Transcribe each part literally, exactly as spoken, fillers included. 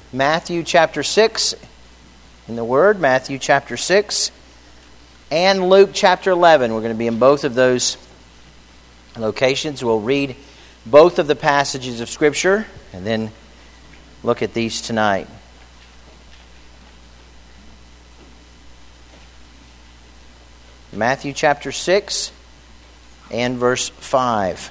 Matthew chapter six in the Word, Matthew chapter six, and Luke chapter eleven. We're going to be in both of those locations. We'll read both of the passages of Scripture and then look at these tonight. Matthew chapter six and verse five.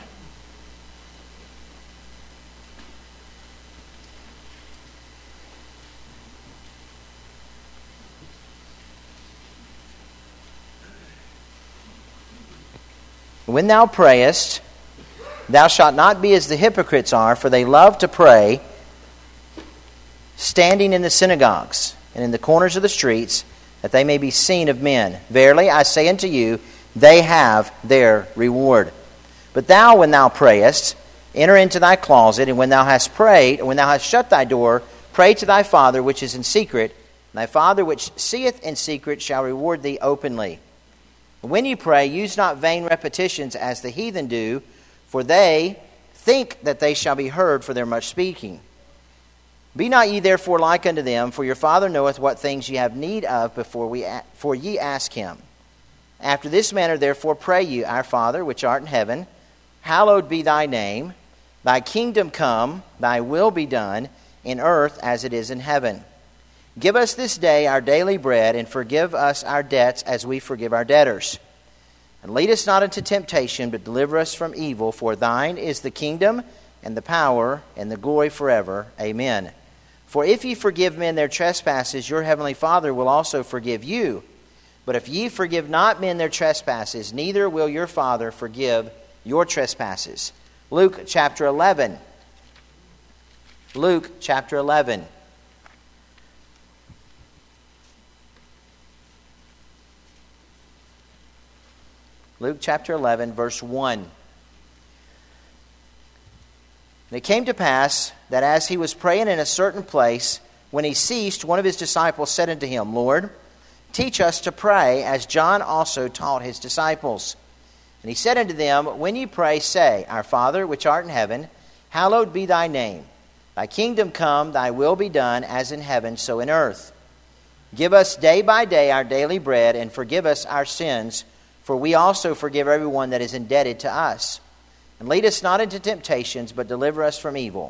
When thou prayest, thou shalt not be as the hypocrites are, for they love to pray, standing in the synagogues and in the corners of the streets, that they may be seen of men. Verily, I say unto you, they have their reward. But thou, when thou prayest, enter into thy closet, and when thou hast prayed, and when thou hast shut thy door, pray to thy Father which is in secret, and thy Father which seeth in secret shall reward thee openly. When you pray, use not vain repetitions as the heathen do, for they think that they shall be heard for their much speaking. Be not ye therefore like unto them, for your Father knoweth what things ye have need of before we for ye ask him. After this manner therefore pray ye, Our Father which art in heaven, hallowed be thy name. Thy kingdom come, thy will be done, in earth as it is in heaven. Give us this day our daily bread, and forgive us our debts as we forgive our debtors. And lead us not into temptation, but deliver us from evil. For thine is the kingdom, and the power, and the glory forever. Amen. For if ye forgive men their trespasses, your heavenly Father will also forgive you. But if ye forgive not men their trespasses, neither will your Father forgive your trespasses. Luke chapter eleven. Luke chapter eleven. Luke chapter eleven, verse one. And it came to pass that as he was praying in a certain place, when he ceased, one of his disciples said unto him, Lord, teach us to pray, as John also taught his disciples. And he said unto them, When ye pray, say, Our Father which art in heaven, hallowed be thy name. Thy kingdom come, thy will be done, as in heaven, so in earth. Give us day by day our daily bread, and forgive us our sins, for we also forgive everyone that is indebted to us. And lead us not into temptations, but deliver us from evil.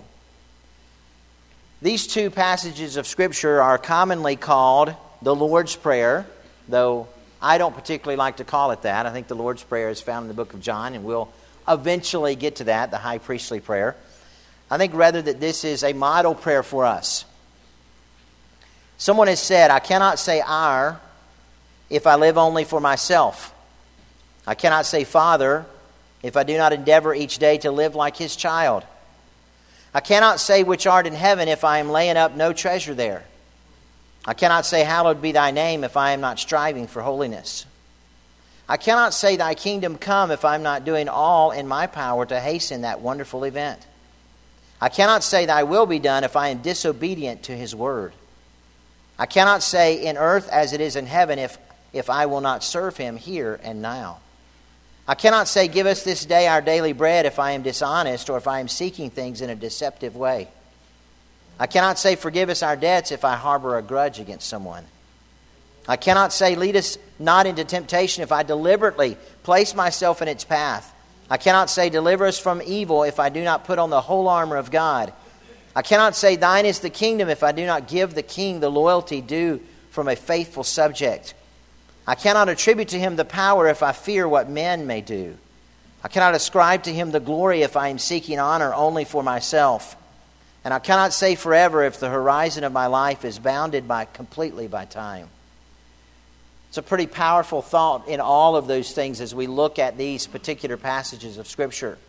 These two passages of Scripture are commonly called the Lord's Prayer, though I don't particularly like to call it that. I think the Lord's Prayer is found in the book of John, and we'll eventually get to that, the high priestly prayer. I think rather that this is a model prayer for us. Someone has said, I cannot say our if I live only for myself. I cannot say Father if I do not endeavor each day to live like His child. I cannot say which art in heaven if I am laying up no treasure there. I cannot say hallowed be thy name if I am not striving for holiness. I cannot say thy kingdom come if I am not doing all in my power to hasten that wonderful event. I cannot say thy will be done if I am disobedient to His word. I cannot say in earth as it is in heaven if, if I will not serve Him here and now. I cannot say, give us this day our daily bread if I am dishonest or if I am seeking things in a deceptive way. I cannot say, forgive us our debts if I harbor a grudge against someone. I cannot say, lead us not into temptation if I deliberately place myself in its path. I cannot say, deliver us from evil if I do not put on the whole armor of God. I cannot say, thine is the kingdom if I do not give the king the loyalty due from a faithful subject. I cannot attribute to Him the power if I fear what men may do. I cannot ascribe to Him the glory if I am seeking honor only for myself. And I cannot say forever if the horizon of my life is bounded by completely by time. It's a pretty powerful thought in all of those things as we look at these particular passages of Scripture.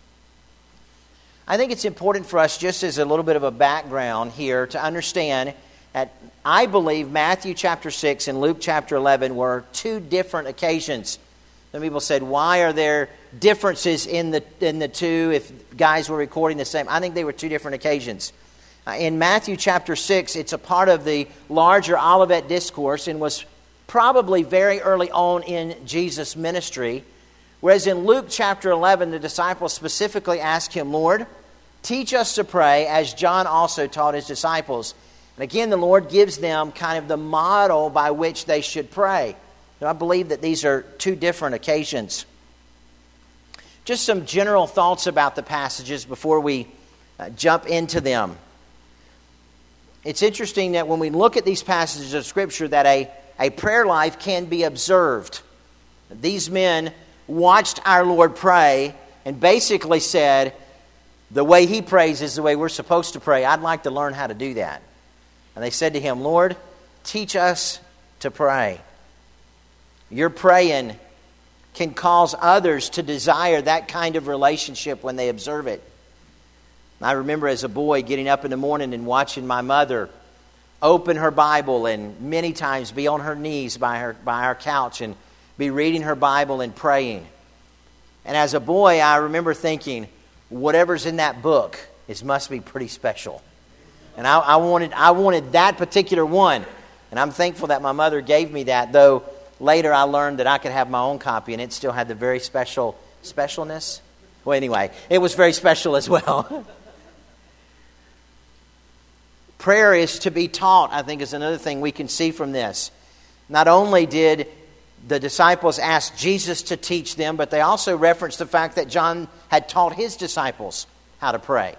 I think it's important for us, just as a little bit of a background here, to understand that I believe Matthew chapter six and Luke chapter eleven were two different occasions. Some people said, why are there differences in the in the two if guys were recording the same? I think they were two different occasions. Uh, in Matthew chapter six, it's a part of the larger Olivet Discourse and was probably very early on in Jesus' ministry. Whereas in Luke chapter eleven, the disciples specifically ask Him, Lord, Teach us to pray as John also taught his disciples. And again, the Lord gives them kind of the model by which they should pray. Now, I believe that these are two different occasions. Just some general thoughts about the passages before we uh, jump into them. It's interesting that when we look at these passages of Scripture that a, a prayer life can be observed. These men watched our Lord pray and basically said, the way He prays is the way we're supposed to pray. I'd like to learn how to do that. And they said to Him, Lord, teach us to pray. Your praying can cause others to desire that kind of relationship when they observe it. I remember as a boy getting up in the morning and watching my mother open her Bible and many times be on her knees by her by our couch and be reading her Bible and praying. And as a boy, I remember thinking, whatever's in that book, it must be pretty special. And I, I wanted I wanted that particular one. And I'm thankful that my mother gave me that, though later I learned that I could have my own copy and it still had the very special specialness. Well, anyway, it was very special as well. Prayer is to be taught, I think, is another thing we can see from this. Not only did the disciples ask Jesus to teach them, but they also referenced the fact that John had taught his disciples how to pray.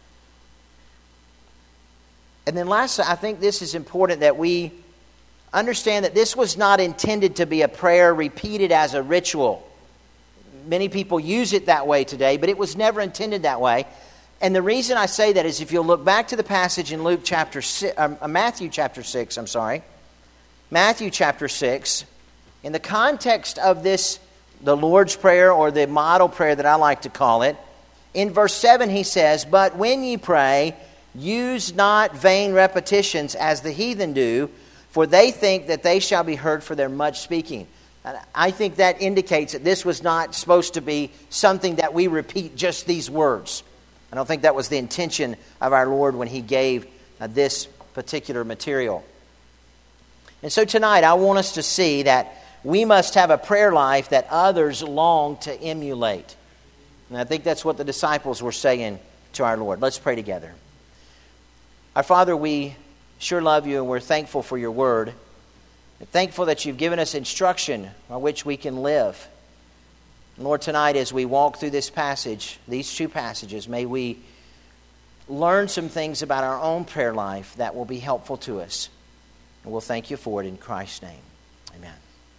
And then lastly, I think this is important that we understand that this was not intended to be a prayer repeated as a ritual. Many people use it that way today, but it was never intended that way. And the reason I say that is if you'll look back to the passage in Luke chapter six, uh, Matthew chapter six, I'm sorry, Matthew chapter six, in the context of this, the Lord's Prayer or the model prayer that I like to call it, in verse seven he says, "But when ye pray, use not vain repetitions as the heathen do, for they think that they shall be heard for their much speaking." And I think that indicates that this was not supposed to be something that we repeat just these words. I don't think that was the intention of our Lord when He gave uh, this particular material. And so tonight I want us to see that we must have a prayer life that others long to emulate. And I think that's what the disciples were saying to our Lord. Let's pray together. Our Father, we sure love You and we're thankful for Your Word. We're thankful that You've given us instruction by which we can live. And Lord, tonight as we walk through this passage, these two passages, may we learn some things about our own prayer life that will be helpful to us. And we'll thank You for it in Christ's name. Amen.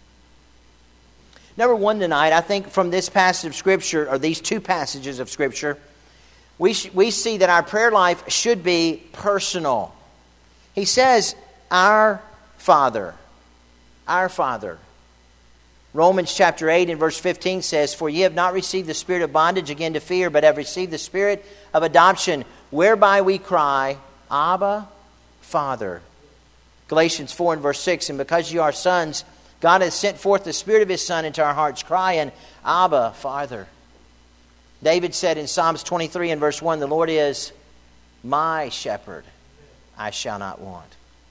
Number one tonight, I think from this passage of Scripture, or these two passages of Scripture, we sh- we see that our prayer life should be personal. He says, "Our Father, our Father." Romans chapter eight and verse fifteen says, "For ye have not received the spirit of bondage again to fear, but have received the spirit of adoption, whereby we cry, Abba, Father." Galatians four and verse six, "And because you are sons, God has sent forth the Spirit of His Son into our hearts, crying, Abba, Father." David said in Psalms twenty-three and verse one, "The Lord is my shepherd, I shall not want."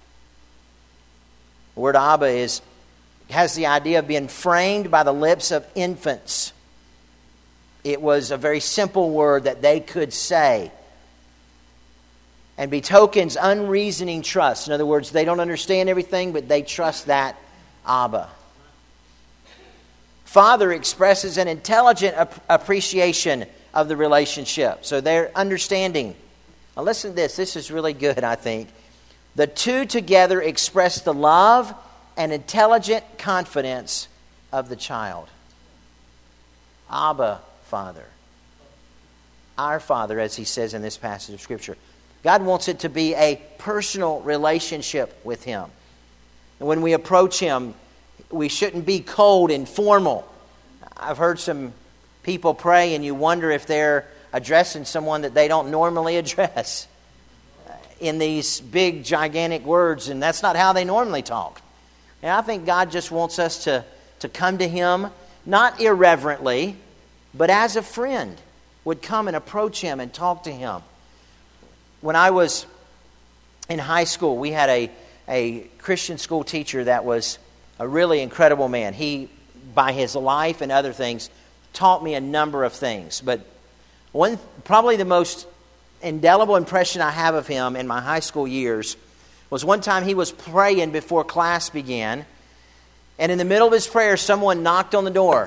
The word Abba is has the idea of being framed by the lips of infants. It was a very simple word that they could say and betokens unreasoning trust. In other words, they don't understand everything, but they trust that Abba. Father expresses an intelligent ap- appreciation of the relationship. So they're understanding. Now listen to this. This is really good, I think. The two together express the love and intelligent confidence of the child. Abba, Father. Our Father, as he says in this passage of Scripture. God wants it to be a personal relationship with Him. And when we approach Him, we shouldn't be cold and formal. I've heard some people pray and you wonder if they're addressing someone that they don't normally address in these big, gigantic words, and that's not how they normally talk. And I think God just wants us to, to come to Him, not irreverently, but as a friend would come and approach Him and talk to Him. When I was in high school, we had a, a Christian school teacher that was a really incredible man. He, by his life and other things, taught me a number of things. But one, probably the most indelible impression I have of him in my high school years was one time he was praying before class began, and in the middle of his prayer, someone knocked on the door.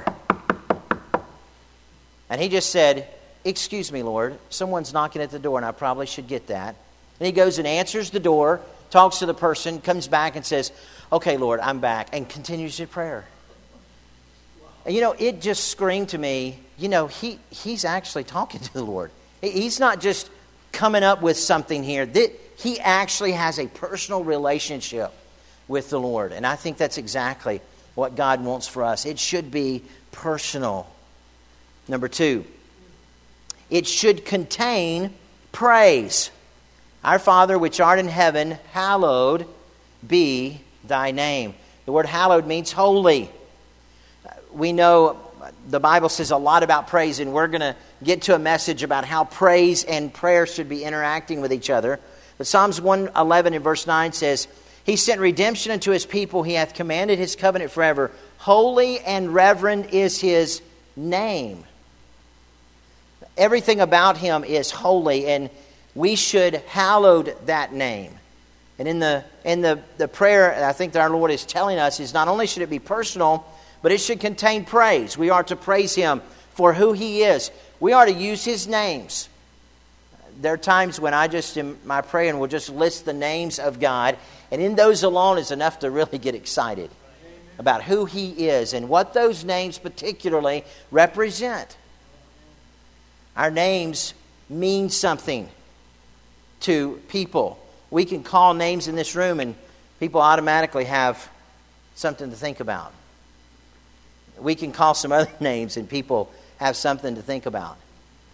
And he just said, "Excuse me, Lord, someone's knocking at the door, and I probably should get that." And he goes and answers the door, talks to the person, comes back and says, "Okay, Lord, I'm back," and continues his prayer. And you know, it just screamed to me, you know, he he's actually talking to the Lord. He's not just coming up with something here. He actually has a personal relationship with the Lord. And I think that's exactly what God wants for us. It should be personal. Number two, it should contain praise. Our Father, which art in heaven, hallowed be thy name. The word hallowed means holy. We know the Bible says a lot about praise, and we're going to get to a message about how praise and prayer should be interacting with each other. But Psalms one eleven in verse nine says, He sent redemption unto His people. He hath commanded His covenant forever. Holy and reverend is His name. Everything about Him is holy, and we should hallowed that name. And in the in the, the prayer, I think that our Lord is telling us is not only should it be personal, but it should contain praise. We are to praise Him for who He is. We are to use His names. There are times when I just, in my praying, will just list the names of God, and in those alone is enough to really get excited about who He is and what those names particularly represent. Our names mean something to people. We can call names in this room and people automatically have something to think about. We can call some other names and people have something to think about. I'll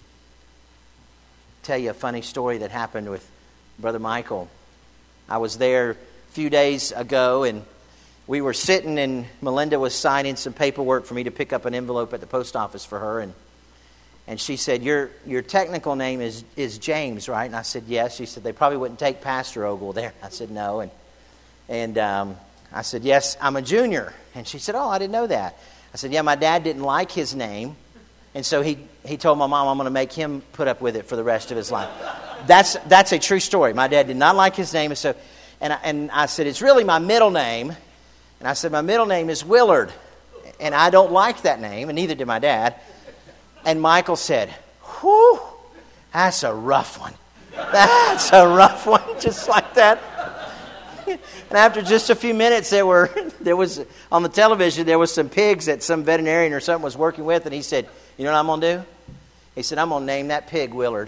tell you a funny story that happened with Brother Michael. I was there a few days ago, and we were sitting, and Melinda was signing some paperwork for me to pick up an envelope at the post office for her, and and she said, your your technical name is, is James, right? And I said, yes. She said, they probably wouldn't take Pastor Ogle there. I said, no. And and um, I said, yes, I'm a junior. And she said, oh, I didn't know that. I said, yeah, my dad didn't like his name. And so he, he told my mom, I'm going to make him put up with it for the rest of his life. That's that's a true story. My dad did not like his name. And so, and I, and I said, it's really my middle name. And I said, my middle name is Willard. And I don't like that name, and neither did my dad. And Michael said, whew, that's a rough one. That's a rough one, just like that. And after just a few minutes, there were there was on the television, there was some pigs that some veterinarian or something was working with, and he said, you know what I'm going to do? He said, I'm going to name that pig Willard.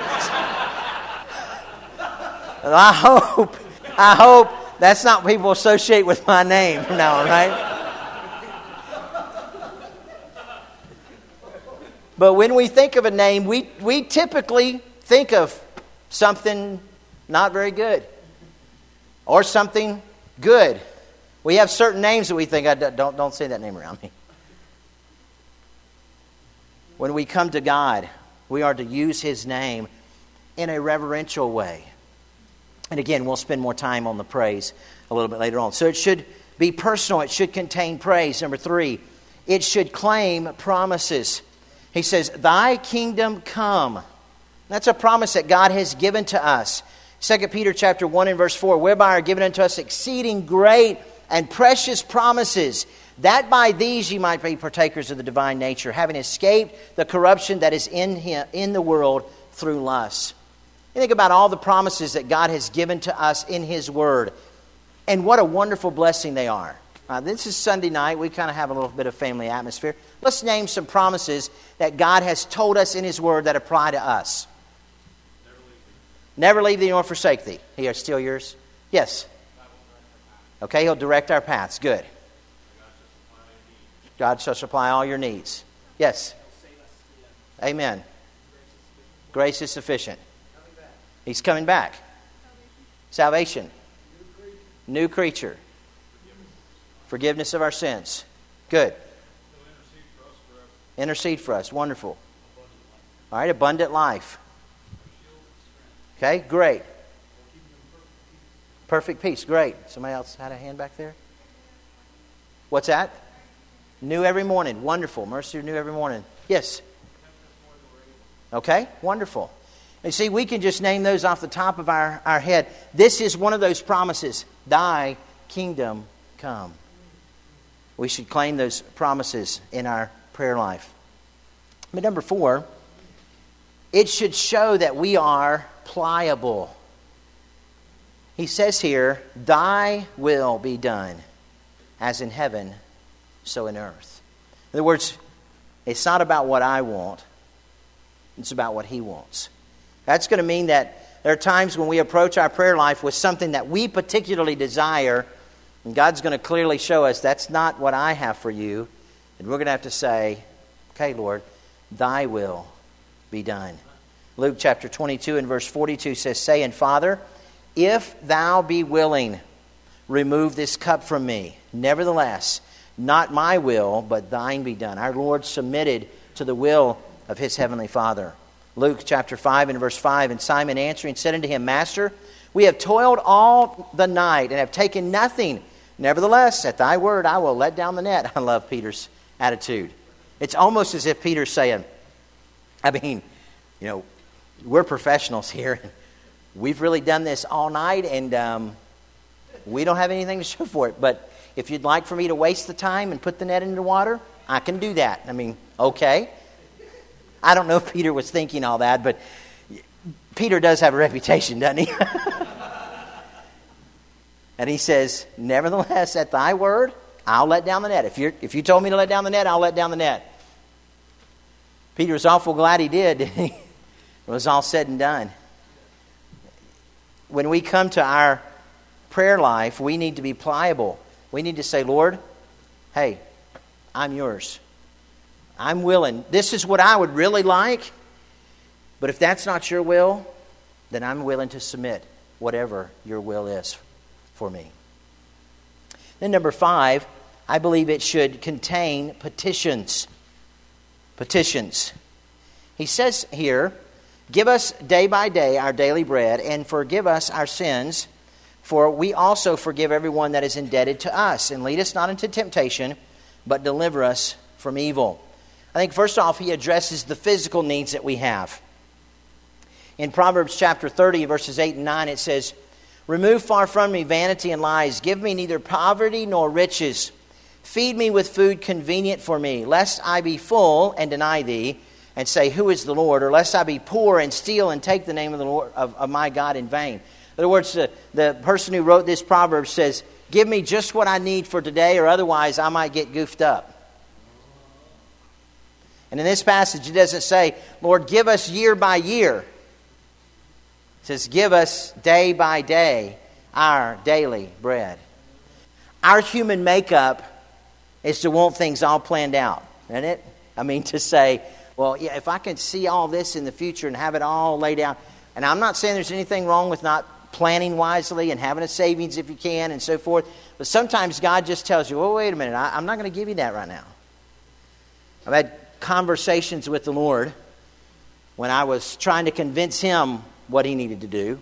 And I hope, I hope that's not what people associate with my name from now on, right? But when we think of a name, we, we typically think of something not very good or something good. We have certain names that we think, I don't, don't say that name around me. When we come to God, we are to use His name in a reverential way. And again, we'll spend more time on the praise a little bit later on. So it should be personal. It should contain praise. Number three, it should claim promises. He says, thy kingdom come. That's a promise that God has given to us. Second Peter chapter one and verse four, whereby are given unto us exceeding great and precious promises, that by these ye might be partakers of the divine nature, having escaped the corruption that is in him, in the world through lust. You think about all the promises that God has given to us in His Word, and what a wonderful blessing they are. Uh, this is Sunday night. We kind of have a little bit of family atmosphere. Let's name some promises that God has told us in His Word that apply to us. Never leave thee nor forsake thee. He are still yours? Yes. Okay, He'll direct our paths. Good. God shall supply all your needs. Yes. Amen. Grace is sufficient. He's coming back. Salvation. New creature. Forgiveness of our sins. Good. Intercede for us. Wonderful. All right, abundant life. Okay, great. Perfect peace. Great. Somebody else had a hand back there? What's that? New every morning. Wonderful. Mercy new every morning. Yes. Okay, wonderful. And see, we can just name those off the top of our, our head. This is one of those promises. Thy kingdom come. We should claim those promises in our prayer life. But number four, it should show that we are pliable. He says here, thy will be done, as in heaven, so in earth. In other words, it's not about what I want. It's about what He wants. That's going to mean that there are times when we approach our prayer life with something that we particularly desire, and God's going to clearly show us that's not what I have for you. And we're going to have to say, okay, Lord, thy will be done. Luke chapter twenty-two and verse forty-two says, saying, Father, if thou be willing, remove this cup from me. Nevertheless, not my will, but thine be done. Our Lord submitted to the will of His heavenly Father. Luke chapter five and verse five, and Simon answering said unto Him, Master, we have toiled all the night and have taken nothing. Nevertheless, at thy word I will let down the net. I love Peter's attitude. It's almost as if Peter's saying, I mean, you know, we're professionals here. We've really done this all night, and um, we don't have anything to show for it. But if you'd like for me to waste the time and put the net into the water, I can do that. I mean, okay. I don't know if Peter was thinking all that, but Peter does have a reputation, doesn't he? And he says, nevertheless, at thy word, I'll let down the net. If you if you told me to let down the net, I'll let down the net. Peter was awful glad he did. It was all said and done. When we come to our prayer life, we need to be pliable. We need to say, Lord, hey, I'm yours. I'm willing. This is what I would really like. But if that's not your will, then I'm willing to submit whatever your will is for me. Then number five, I believe it should contain petitions. Petitions. He says here, give us day by day our daily bread, and forgive us our sins, for we also forgive everyone that is indebted to us. And lead us not into temptation, but deliver us from evil. I think first off, he addresses the physical needs that we have. In Proverbs chapter thirty, verses eight and nine, it says, remove far from me vanity and lies. Give me neither poverty nor riches. Feed me with food convenient for me, lest I be full and deny thee, and say, who is the Lord? Or lest I be poor and steal and take the name of the Lord of, of my God in vain. In other words, the, the person who wrote this proverb says, give me just what I need for today, or otherwise I might get goofed up. And in this passage, it doesn't say, Lord, give us year by year. It says, give us day by day our daily bread. Our human makeup is to want things all planned out, isn't it? I mean, to say, well, yeah, if I can see all this in the future and have it all laid out. And I'm not saying there's anything wrong with not planning wisely and having a savings if you can and so forth. But sometimes God just tells you, well, wait a minute, I, I'm not going to give you that right now. I've had conversations with the Lord when I was trying to convince Him what He needed to do.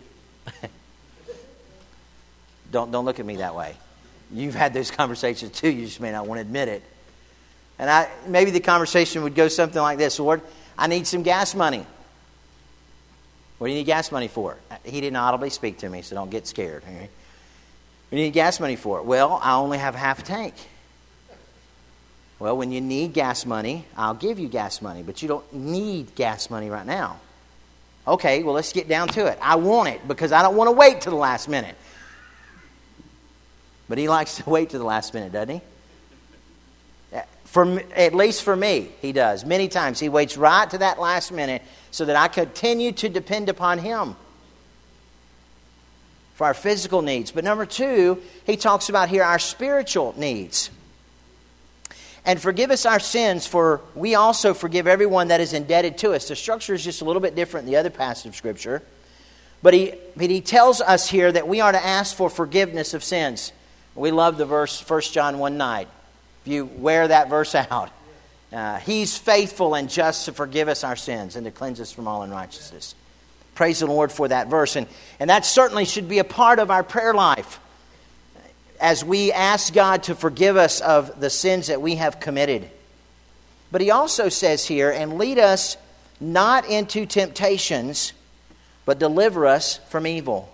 don't don't look at me that way. You've had those conversations too. You just may not want to admit it. And I maybe the conversation would go something like this: Lord, I need some gas money. What do you need gas money for? He didn't audibly speak to me, so don't get scared. Okay? What do you need gas money for? Well, I only have half a tank. Well, when you need gas money, I'll give you gas money, but you don't need gas money right now. Okay, well, let's get down to it. I want it because I don't want to wait to the last minute. But He likes to wait to the last minute, doesn't He? For, at least for me, He does. Many times He waits right to that last minute so that I continue to depend upon Him for our physical needs. But number two, He talks about here our spiritual needs. And forgive us our sins, for we also forgive everyone that is indebted to us. The structure is just a little bit different than the other passage of Scripture. But he, but he tells us here that we are to ask for forgiveness of sins. We love the verse, First John one nine. If you wear that verse out. Uh, he's faithful and just to forgive us our sins and to cleanse us from all unrighteousness. Praise the Lord for that verse. And, and that certainly should be a part of our prayer life, as we ask God to forgive us of the sins that we have committed. But He also says here, and lead us not into temptations, but deliver us from evil.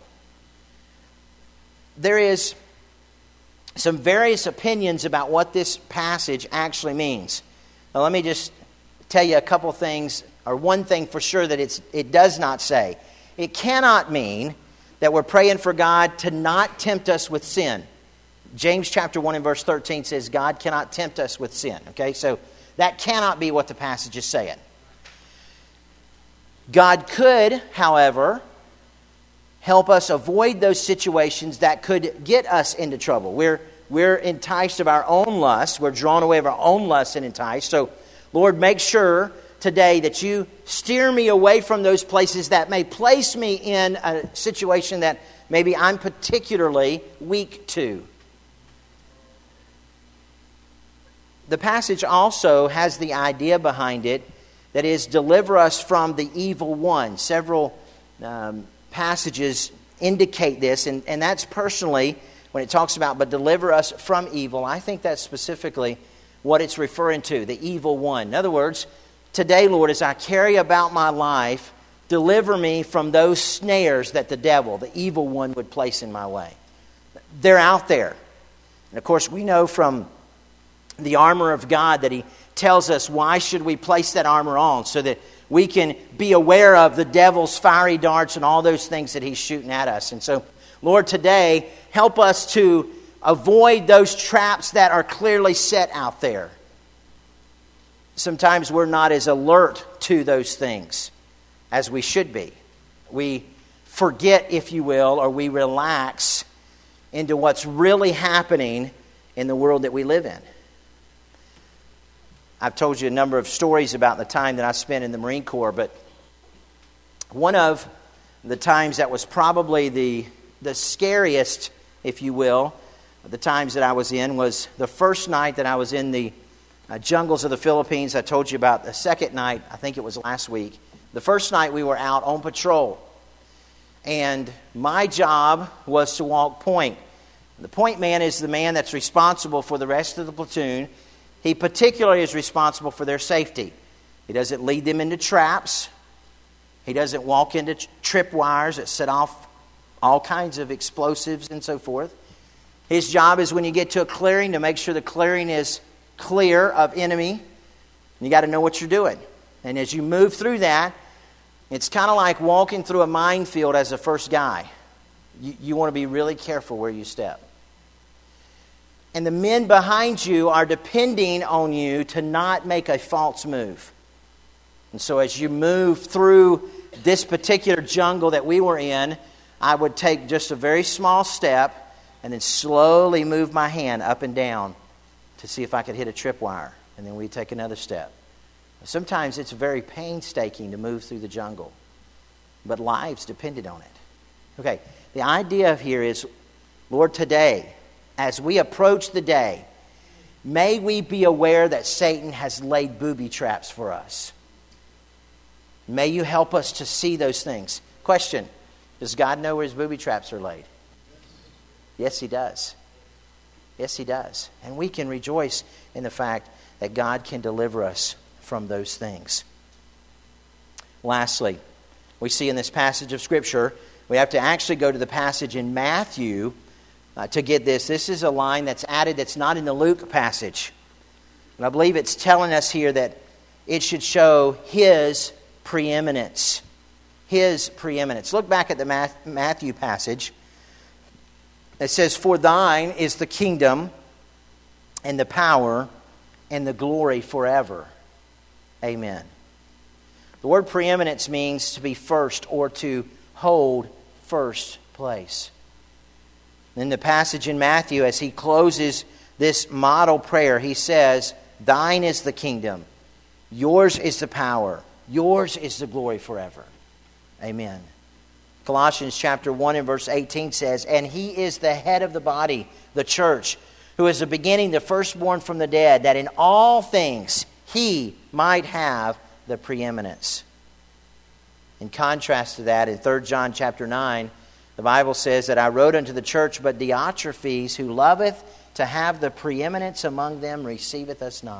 There is some various opinions about what this passage actually means. Now, let me just tell you a couple things, or one thing for sure that it's, it does not say. It cannot mean that we're praying for God to not tempt us with sin. James chapter one and verse thirteen says God cannot tempt us with sin. Okay, so that cannot be what the passage is saying. God could, however, help us avoid those situations that could get us into trouble. We're, we're enticed of our own lust. We're drawn away of our own lust and enticed. So, Lord, make sure today that you steer me away from those places that may place me in a situation that maybe I'm particularly weak to. The passage also has the idea behind it that is, deliver us from the evil one. Several um, passages indicate this, and, and that's personally, when it talks about, but deliver us from evil, I think that's specifically what it's referring to, the evil one. In other words, today, Lord, as I carry about my life, deliver me from those snares that the devil, the evil one, would place in my way. They're out there. And of course, we know from the armor of God that He tells us why should we place that armor on, so that we can be aware of the devil's fiery darts and all those things that he's shooting at us. And so, Lord, today, help us to avoid those traps that are clearly set out there. Sometimes we're not as alert to those things as we should be. We forget, if you will, or we relax into what's really happening in the world that we live in. I've told you a number of stories about the time that I spent in the Marine Corps, but one of the times that was probably the, the scariest, if you will, the times that I was in was the first night that I was in the uh, jungles of the Philippines. I told you about the second night, I think it was last week. The first night we were out on patrol, and my job was to walk point. The point man is the man that's responsible for the rest of the platoon. He particularly is responsible for their safety. He doesn't lead them into traps. He doesn't walk into trip wires that set off all kinds of explosives and so forth. His job is when you get to a clearing to make sure the clearing is clear of enemy. You got to know what you're doing. And as you move through that, it's kind of like walking through a minefield as a first guy. You, you want to be really careful where you step. And the men behind you are depending on you to not make a false move. And so as you move through this particular jungle that we were in, I would take just a very small step and then slowly move my hand up and down to see if I could hit a tripwire. And then we'd take another step. Sometimes it's very painstaking to move through the jungle, but lives depended on it. Okay, the idea of here is, Lord, today, as we approach the day, may we be aware that Satan has laid booby traps for us. May you help us to see those things. Question, does God know where his booby traps are laid? Yes, he does. Yes, he does. And we can rejoice in the fact that God can deliver us from those things. Lastly, we see in this passage of Scripture, we have to actually go to the passage in Matthew Uh, to get this. This is a line that's added that's not in the Luke passage. And I believe it's telling us here that it should show his preeminence. His preeminence. Look back at the Matthew passage. It says, "For thine is the kingdom and the power and the glory forever. Amen." The word preeminence means to be first or to hold first place. In the passage in Matthew, as he closes this model prayer, he says, "Thine is the kingdom, yours is the power, yours is the glory forever. Amen." Colossians chapter one and verse eighteen says, "And he is the head of the body, the church, who is the beginning, the firstborn from the dead, that in all things he might have the preeminence." In contrast to that, in Third John chapter nine, the Bible says that I wrote unto the church, but Diotrephes, who loveth to have the preeminence among them, receiveth us not.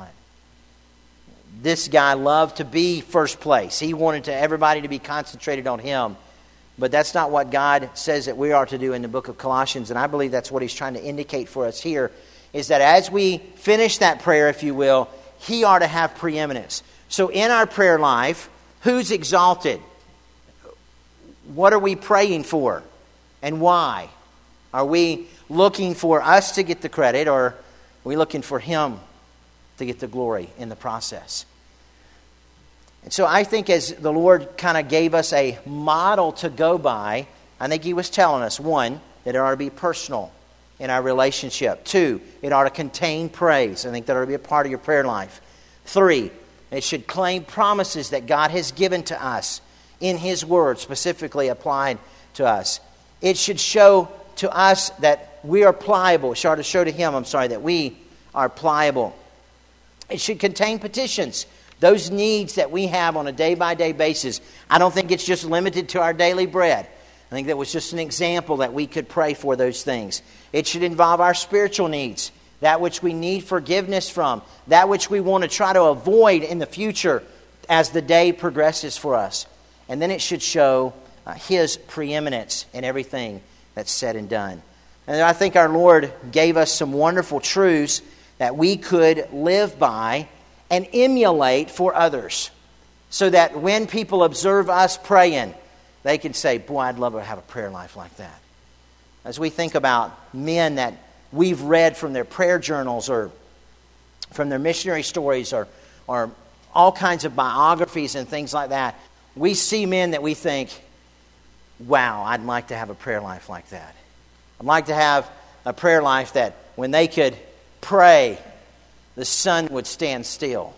This guy loved to be first place. He wanted to everybody to be concentrated on him. But that's not what God says that we are to do in the book of Colossians. And I believe that's what He's trying to indicate for us here, is that as we finish that prayer, if you will, He are to have preeminence. So in our prayer life, who's exalted? What are we praying for? And why? Are we looking for us to get the credit, or are we looking for Him to get the glory in the process? And so I think as the Lord kind of gave us a model to go by, I think He was telling us, one, that it ought to be personal in our relationship. Two, it ought to contain praise. I think that ought to be a part of your prayer life. Three, it should claim promises that God has given to us in His Word, specifically applied to us. It should show to us that we are pliable. It ought to show to Him, I'm sorry, that we are pliable. It should contain petitions, those needs that we have on a day-by-day basis. I don't think it's just limited to our daily bread. I think that was just an example that we could pray for those things. It should involve our spiritual needs, that which we need forgiveness from, that which we want to try to avoid in the future as the day progresses for us. And then it should show uh, His preeminence in everything that's said and done. And I think our Lord gave us some wonderful truths that we could live by and emulate for others, so that when people observe us praying, they can say, boy, I'd love to have a prayer life like that. As we think about men that we've read from their prayer journals or from their missionary stories or, or all kinds of biographies and things like that, we see men that we think, wow, I'd like to have a prayer life like that. I'd like to have a prayer life that when they could pray, the sun would stand still.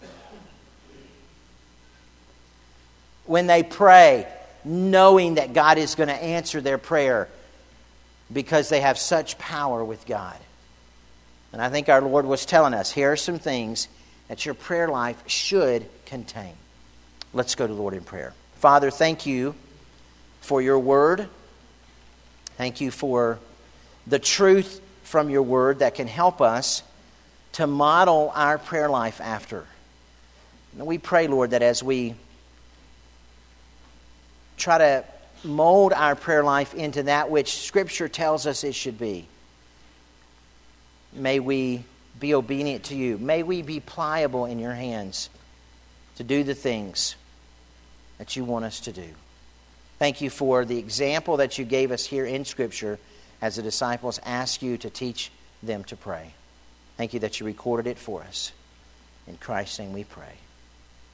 When they pray, knowing that God is going to answer their prayer because they have such power with God. And I think our Lord was telling us, here are some things that your prayer life should contain. Let's go to the Lord in prayer. Father, thank you for your word. Thank you for the truth from your word that can help us to model our prayer life after. And we pray, Lord, that as we try to mold our prayer life into that which Scripture tells us it should be, may we be obedient to you. May we be pliable in your hands to do the things that you want us to do. Thank you for the example that you gave us here in Scripture as the disciples asked you to teach them to pray. Thank you that you recorded it for us. In Christ's name we pray.